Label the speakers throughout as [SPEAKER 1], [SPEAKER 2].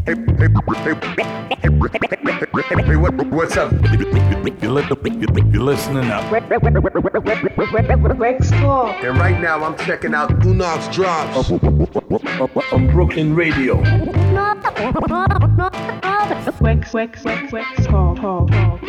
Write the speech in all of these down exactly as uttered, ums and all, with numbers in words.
[SPEAKER 1] Hey, hey, hey, hey, hey, what, what's up?
[SPEAKER 2] You're, li- you're listening up.
[SPEAKER 3] Wex Talk.
[SPEAKER 1] And right now I'm checking out Unob's drops
[SPEAKER 2] On Brooklyn Radio.
[SPEAKER 3] Wex, Wex, Wex, Wex Talk, Talk, Talk.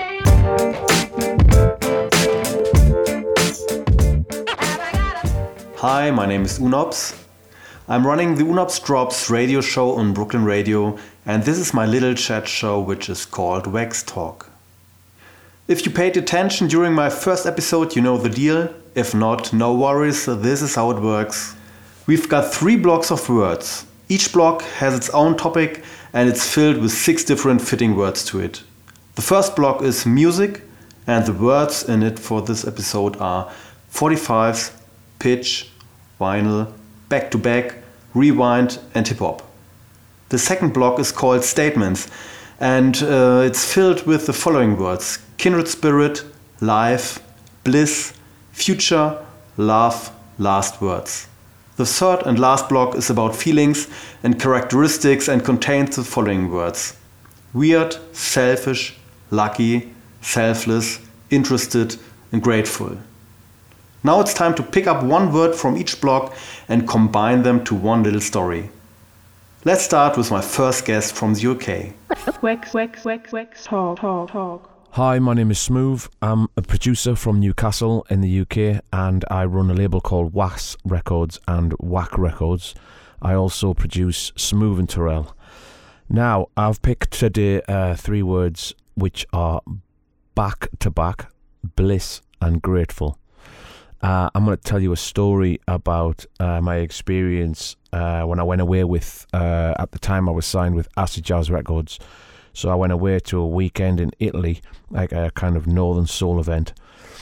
[SPEAKER 4] Hi, my name is Unobs. I'm running the Unobs Drops radio show on Brooklyn Radio, and this is my little chat show which is called Wex Talk. If you paid attention during my first episode, you know the deal. If not, no worries, this is how it works. We've got three blocks of words. Each block has its own topic and it's filled with six different fitting words to it. The first block is music, and the words in it for this episode are forty-fives, pitch, vinyl, back-to-back, rewind and hip-hop. The second block is called statements, and uh, it's filled with the following words: kindred spirit, life, bliss, future, love, last words. The third and last block is about feelings and characteristics and contains the following words: weird, selfish, lucky, selfless, interested and grateful. Now it's time to pick up one word from each block and combine them to one little story. Let's start with my first guest from the U K.
[SPEAKER 3] Wex, Wex, Wex, Wex Talk, Talk, Talk.
[SPEAKER 5] Hi, my name is Smooth. I'm a producer from Newcastle in the U K, and I run a label called Was Records and Whack Records. I also produce Smooth and Terrell. Now, I've picked today uh, three words which are back to back, bliss and grateful. Uh, I'm going to tell you a story about uh, my experience uh, when I went away with, uh, at the time I was signed with Acid Jazz Records. So I went away to a weekend in Italy, like a kind of Northern Soul event.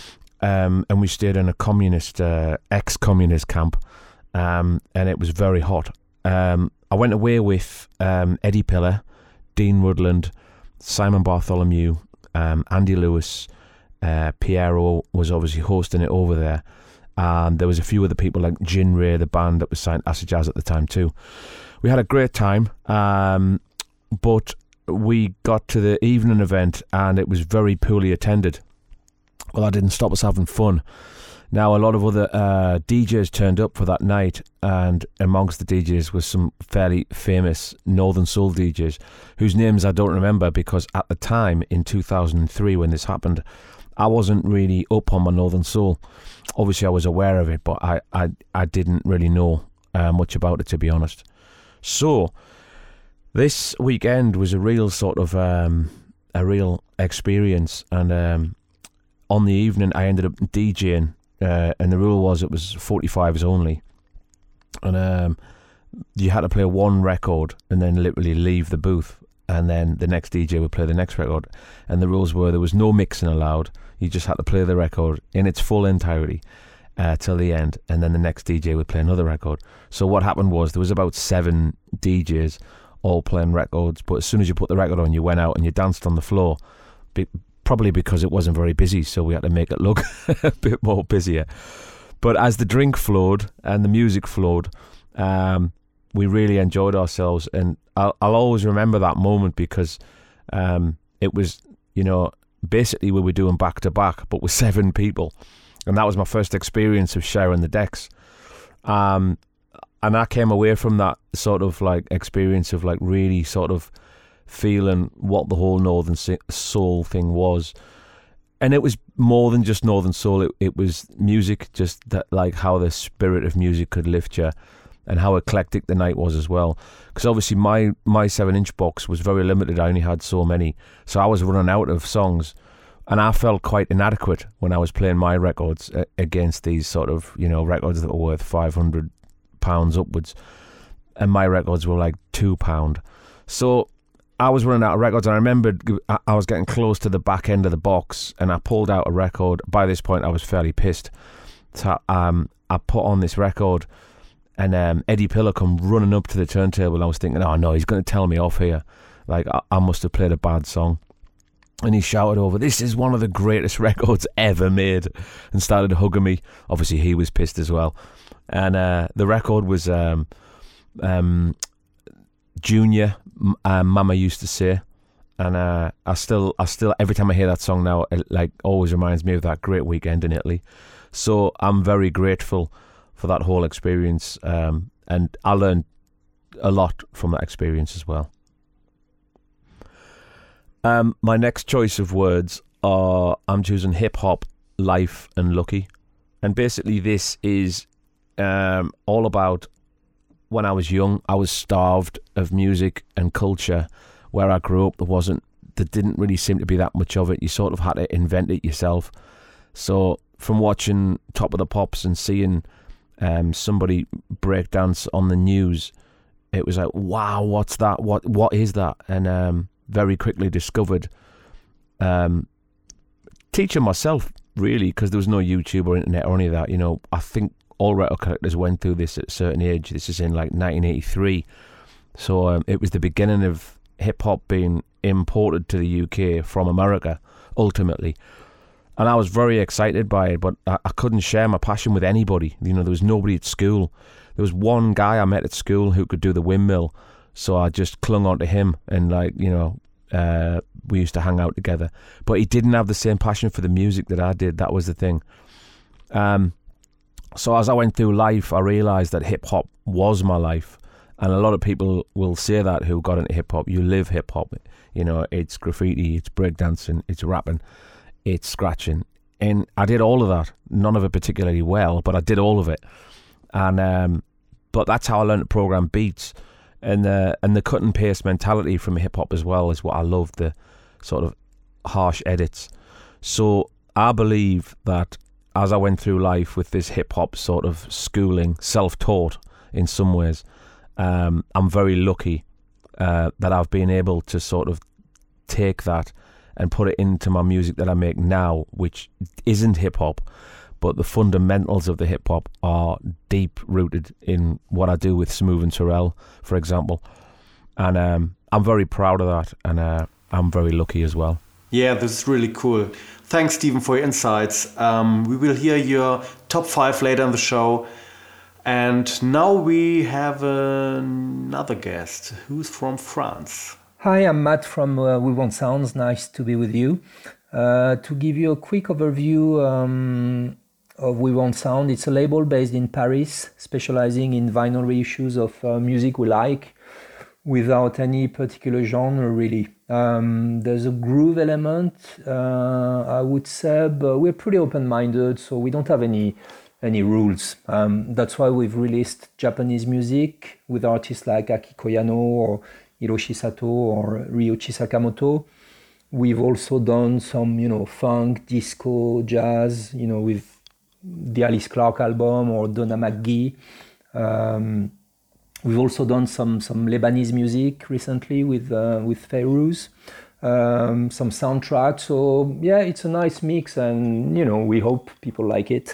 [SPEAKER 5] Um, and we stayed in a communist, uh, ex-communist camp, um, and it was very hot. Um, I went away with um, Eddie Pillar, Dean Rudland, Simon Bartholomew, um, Andy Lewis. Uh, Piero was obviously hosting it over there, and there was a few other people like Gin Ray, the band that was signed Acid Jazz at the time too. We had a great time, um, but we got to the evening event and it was very poorly attended. Well, that didn't stop us having fun. Now, a lot of other uh, D Js turned up for that night, and amongst the D Js was some fairly famous Northern Soul D Js, whose names I don't remember because at the time, in two thousand three when this happened, I wasn't really up on my Northern Soul. Obviously, I was aware of it, but I, I, I didn't really know uh, much about it, to be honest. So, this weekend was a real sort of, um, a real experience. And um, on the evening, I ended up DJing, uh, and the rule was it was forty-fives only. And um, you had to play one record and then literally leave the booth. And then the next D J would play the next record. And the rules were there was no mixing allowed. You just had to play the record in its full entirety uh, till the end. And then the next D J would play another record. So what happened was there was about seven D Js all playing records. But as soon as you put the record on, you went out and you danced on the floor. Be- probably because it wasn't very busy. So we had to make it look a bit more busier. But as the drink flowed and the music flowed, um, we really enjoyed ourselves, and I'll, I'll always remember that moment because um, it was, you know, basically we were doing back to back, but with seven people, and that was my first experience of sharing the decks. Um, and I came away from that sort of like experience of like really sort of feeling what the whole Northern Soul thing was. And it was more than just Northern Soul. It, it was music, just that, like how the spirit of music could lift you. And how eclectic the night was as well. Because obviously my, my seven-inch box was very limited. I only had so many. So I was running out of songs. And I felt quite inadequate when I was playing my records uh, against these sort of, you know, records that were worth five hundred pounds upwards. And my records were like two pounds. So I was running out of records. And I remembered I was getting close to the back end of the box. And I pulled out a record. By this point, I was fairly pissed. So um, I put on this record. And um, Eddie Pillar come running up to the turntable, and I was thinking, oh no, he's going to tell me off here. Like, I, I must have played a bad song. And he shouted over, this is one of the greatest records ever made, and started hugging me. Obviously, he was pissed as well. And uh, the record was um, um, Junior uh, Mama used to say. And uh, I still, I still, every time I hear that song now, it like always reminds me of that great weekend in Italy. So I'm very grateful for that whole experience, um, and I learned a lot from that experience as well. Um, my next choice of words are, I'm choosing hip hop, life, and lucky, and basically this is um, all about when I was young. I was starved of music and culture. Where I grew up, there wasn't, there didn't really seem to be that much of it. You sort of had to invent it yourself. So from watching Top of the Pops and seeing um, somebody break dance on the news, it was like, wow, what's that? What what is that? And um, very quickly discovered um, teaching myself, really, because there was no YouTube or internet or any of that. You know, I think all record collectors went through this at a certain age. This is in like nineteen eighty-three. So um, it was the beginning of hip-hop being imported to the U K from America, ultimately. And I was very excited by it, but I, I couldn't share my passion with anybody. You know, there was nobody at school. There was one guy I met at school who could do the windmill, so I just clung on to him, and, like, you know, uh, we used to hang out together. But he didn't have the same passion for the music that I did. That was the thing. Um, so as I went through life, I realised that hip-hop was my life. And a lot of people will say that who got into hip-hop. You live hip-hop. You know, it's graffiti, it's breakdancing, it's rapping, it's scratching. And I did all of that. None of it particularly well, but I did all of it. And um, but that's how I learned to program beats. And the, and the cut and paste mentality from hip-hop as well is what I love, the sort of harsh edits. So I believe that as I went through life with this hip-hop sort of schooling, self-taught in some ways, Um, I'm very lucky uh, that I've been able to sort of take that and put it into my music that I make now, which isn't hip-hop, but the fundamentals of the hip-hop are deep-rooted in what I do with Smooth and Terrell, for example. And um, I'm very proud of that, and uh, I'm very lucky as well.
[SPEAKER 4] Yeah, this is really cool. Thanks, Stephen, for your insights. Um, we will hear your top five later in the show. And now we have another guest who's from France.
[SPEAKER 6] Hi, I'm Matt from uh, We Want Sounds. Nice to be with you. Uh, to give you a quick overview um, of We Want Sound, it's a label based in Paris, specializing in vinyl reissues of uh, music we like, without any particular genre, really. Um, there's a groove element, uh, I would say, but we're pretty open-minded, so we don't have any any rules. Um, that's why we've released Japanese music with artists like Aki Koyano or Hiroshi Sato or Ryoichi Sakamoto. We've also done some, you know, funk, disco, jazz, you know, with the Alice Clark album or Donna McGee. Um, we've also done some some Lebanese music recently with uh, with Fayrouz. Um, some soundtracks. So yeah, it's a nice mix, and you know, we hope people like it.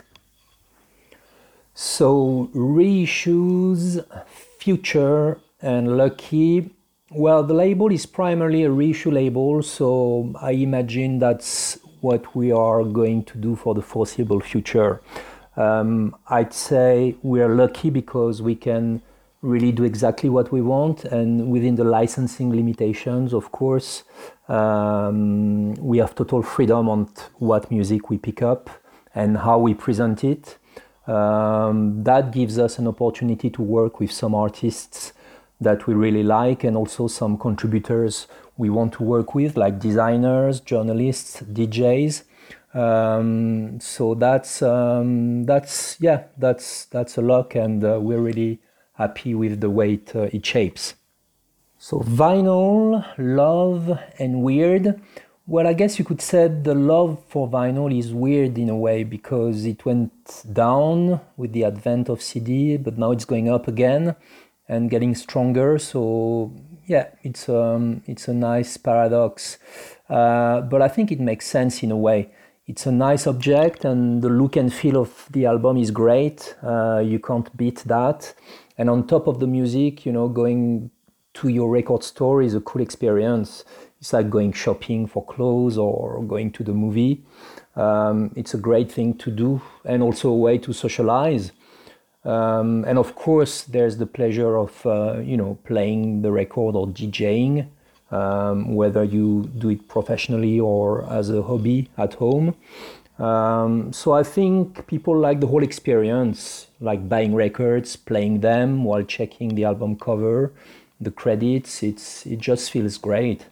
[SPEAKER 6] So reissues, Future and Lucky. Well, the label is primarily a reissue label, so I imagine that's what we are going to do for the foreseeable future. Um, I'd say we're lucky because we can really do exactly what we want, and within the licensing limitations, of course, um, we have total freedom on t- what music we pick up and how we present it. Um, that gives us an opportunity to work with some artists that we really like, and also some contributors we want to work with, like designers, journalists, D Js. Um, so that's um, that's yeah, that's that's a luck, and uh, we're really happy with the way it, uh, it shapes. So vinyl, love, and weird. Well, I guess you could say the love for vinyl is weird in a way, because it went down with the advent of C D, but now it's going up again and getting stronger. So yeah, it's um it's a nice paradox, uh, but I think it makes sense in a way. It's a nice object, and the look and feel of the album is great. Uh, you can't beat that. And on top of the music, you know, going to your record store is a cool experience. It's like going shopping for clothes or going to the movie. Um, it's a great thing to do, and also a way to socialize. Um, and of course, there's the pleasure of, uh, you know, playing the record or DJing, um, whether you do it professionally or as a hobby at home. Um, so I think people like the whole experience, like buying records, playing them while checking the album cover, the credits. It's it just feels great.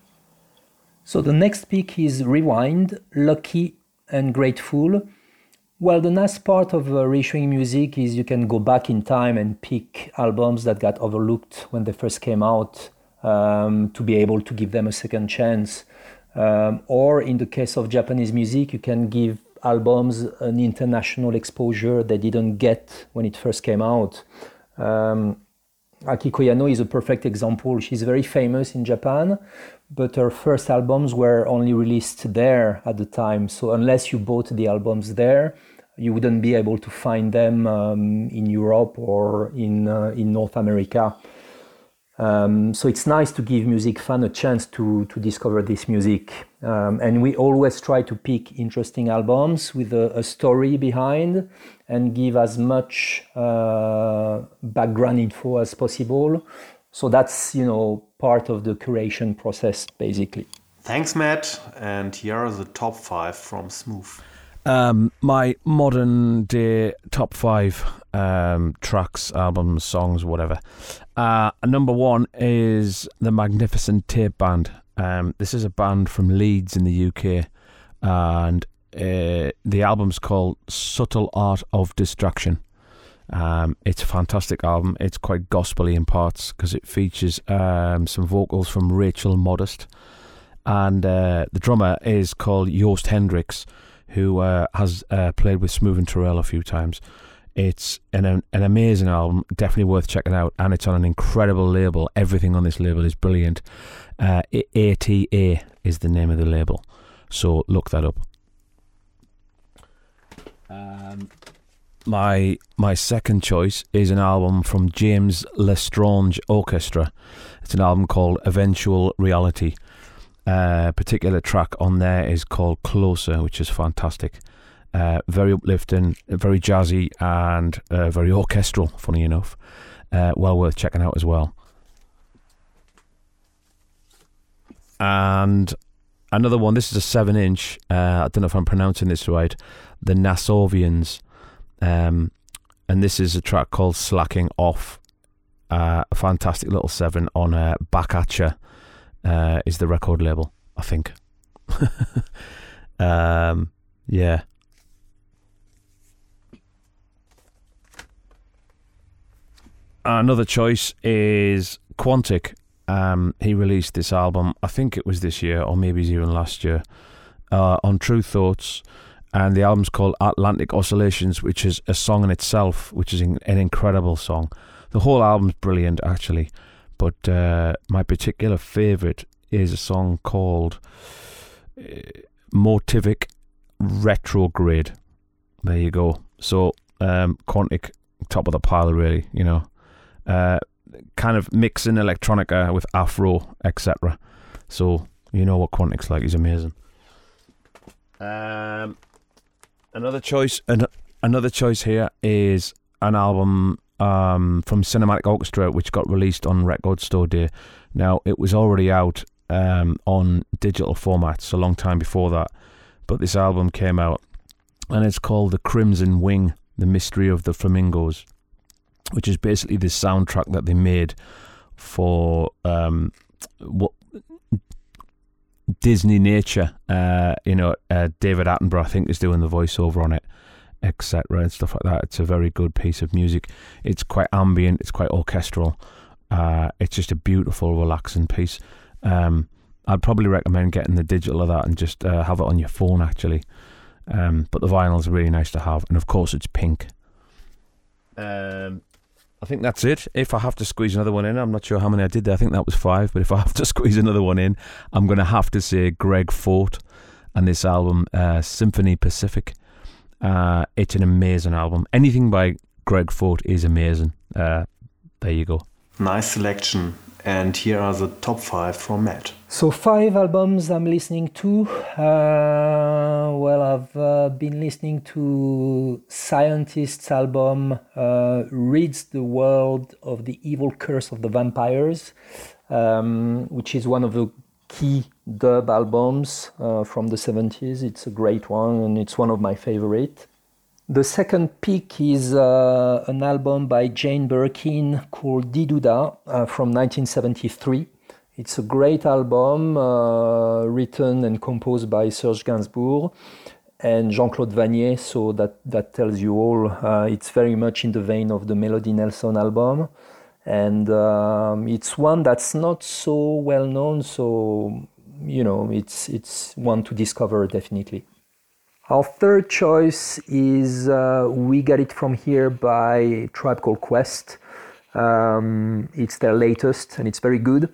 [SPEAKER 6] So the next pick is Rewind, Lucky and Grateful. Well, the nice part of uh, reissuing music is you can go back in time and pick albums that got overlooked when they first came out, um, to be able to give them a second chance. Um, or in the case of Japanese music, you can give albums an international exposure they didn't get when it first came out. Um, Akiko Yano is a perfect example. She's very famous in Japan, but her first albums were only released there at the time. So unless you bought the albums there, you wouldn't be able to find them um, in Europe or in uh, in North America. Um, so it's nice to give music fans a chance to to discover this music. Um, and we always try to pick interesting albums with a, a story behind and give as much uh, background info as possible. So that's, you know, part of the curation process, basically.
[SPEAKER 4] Thanks, Matt. And here are the top five from Smooth.
[SPEAKER 5] Um, my modern day top five um, tracks, albums, songs, whatever. Uh, number one is the Magnificent Tape Band. Um, this is a band from Leeds in the U K, and uh, the album's called Subtle Art of Distraction. Um, it's a fantastic album. It's quite gospel-y in parts because it features um, some vocals from Rachel Modest, and uh, the drummer is called Joost Hendricks, who uh, has uh, played with Smooth and Terrell a few times. It's an an amazing album, definitely worth checking out, and it's on an incredible label. Everything on this label is brilliant. Uh, A T A is the name of the label, so look that up. Um, my my second choice is an album from James Lestrange Orchestra. It's an album called Eventual Reality. A uh, particular track on there is called Closer, which is fantastic. Uh, very uplifting, very jazzy, and uh, very orchestral, funny enough. Uh, well worth checking out as well. And another one, this is a seven inch, uh, I don't know if I'm pronouncing this right, the Nassovians. Um, and this is a track called Slacking Off. Uh, a fantastic little seven on uh, Back At Ya. Uh, is the record label, I think. um, yeah. Another choice is Quantic. Um, he released this album, I think it was this year, or maybe even last year, uh, on True Thoughts, and the album's called Atlantic Oscillations, which is a song in itself, which is an incredible song. The whole album's brilliant, actually. But uh, my particular favourite is a song called uh, Motivic Retrograde. There you go. So, um, Quantic, top of the pile, really, you know. Uh, kind of mixing electronica with Afro, et cetera. So, you know what Quantic's like. He's amazing. Um, another choice, an- another choice here is an album Um, from Cinematic Orchestra, which got released on Record Store Day. Now, it was already out um, on digital formats a long time before that, but this album came out, and it's called The Crimson Wing, The Mystery of the Flamingos, which is basically the soundtrack that they made for um, what Disney Nature. Uh, you know, uh, David Attenborough, I think, is doing the voiceover on it, et cetera and stuff like that. It's a very good piece of music. It's quite ambient, it's quite orchestral. Uh, it's just a beautiful, relaxing piece. Um, I'd probably recommend getting the digital of that and just uh, have it on your phone, actually. Um, but the vinyl's really nice to have, and of course it's pink. Um, I think that's it. If I have to squeeze another one in, I'm not sure how many I did there. I think that was five, but if I have to squeeze another one in, I'm going to have to say Greg Fort and this album, uh, Symphony Pacific. Uh, it's an amazing album. Anything by Greg Fort is amazing. Uh, there you go.
[SPEAKER 4] Nice selection. And here are the top five from Matt.
[SPEAKER 6] So five albums I'm listening to. Uh, well, I've uh, been listening to Scientist's album, uh, Reads the World of the Evil Curse of the Vampires, um, which is one of the key dub albums uh, from the seventies. It's a great one and it's one of my favorite. The second pick is uh, an album by Jane Birkin called Diduda uh, from nineteen seventy-three. It's a great album uh, written and composed by Serge Gainsbourg and Jean-Claude Vannier, so that, that tells you all. Uh, it's very much in the vein of the Melody Nelson album. And um, it's one that's not so well known, so, you know, it's, it's one to discover definitely. Our third choice is uh, We Got It From Here by Tribe Called Quest. Um, it's their latest and it's very good.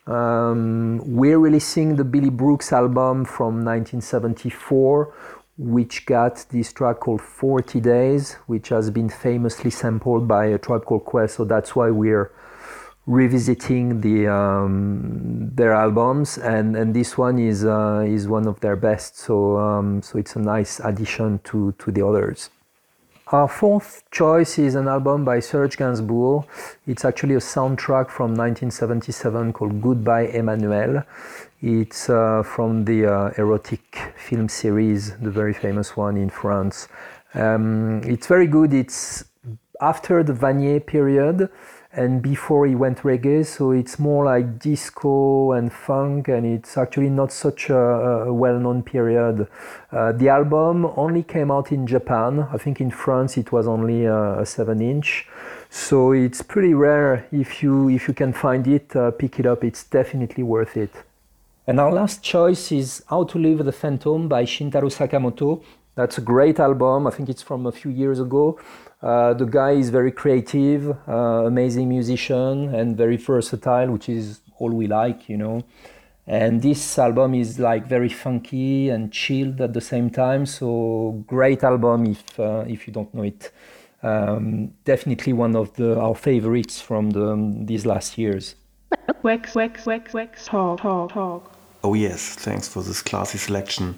[SPEAKER 6] Um, we're releasing the Billy Brooks album from nineteen seventy-four, which got this track called forty days, which has been famously sampled by a Tribe Called Quest, so that's why we're revisiting the um, their albums, and, and this one is uh, is one of their best, so um, so it's a nice addition to, to the others. Our fourth choice is an album by Serge Gainsbourg. It's actually a soundtrack from nineteen seventy-seven called Goodbye Emmanuel. It's uh, from the uh, erotic film series, the very famous one in France. Um, it's very good. It's after the Vannier period and before he went reggae, so it's more like disco and funk, and it's actually not such a, a well-known period. Uh, the album only came out in Japan. I think in France it was only a, a seven-inch, so it's pretty rare. If you if you can find it, uh, pick it up. It's definitely worth it. And our last choice is How to Live with the Phantom by Shintaro Sakamoto. That's a great album. I think it's from a few years ago. Uh, the guy is very creative, uh, amazing musician, and very versatile, which is all we like, you know. And this album is like very funky and chilled at the same time. So great album if uh, if you don't know it. Um, definitely one of the our favorites from the, um, these last years.
[SPEAKER 3] Wex, Wex, Wex, Wex, talk, talk, talk.
[SPEAKER 4] Oh yes, thanks for this classy selection.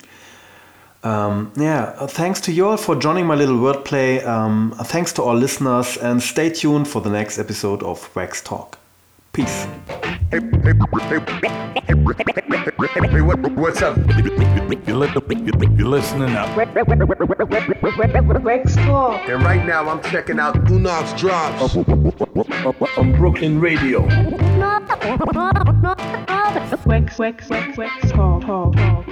[SPEAKER 4] Um, yeah, uh, thanks to you all for joining my little wordplay. Um, uh, thanks to all listeners, and stay tuned for the next episode of Wax Talk. Peace.
[SPEAKER 1] Hey, hey, hey, hey, hey, what, what's up?
[SPEAKER 2] You're, li- you're listening up.
[SPEAKER 3] Wex talk.
[SPEAKER 1] And right now I'm checking out Unox Drops
[SPEAKER 2] On Brooklyn Radio.
[SPEAKER 3] Wex, Wex, Wex, Wex talk, talk, talk.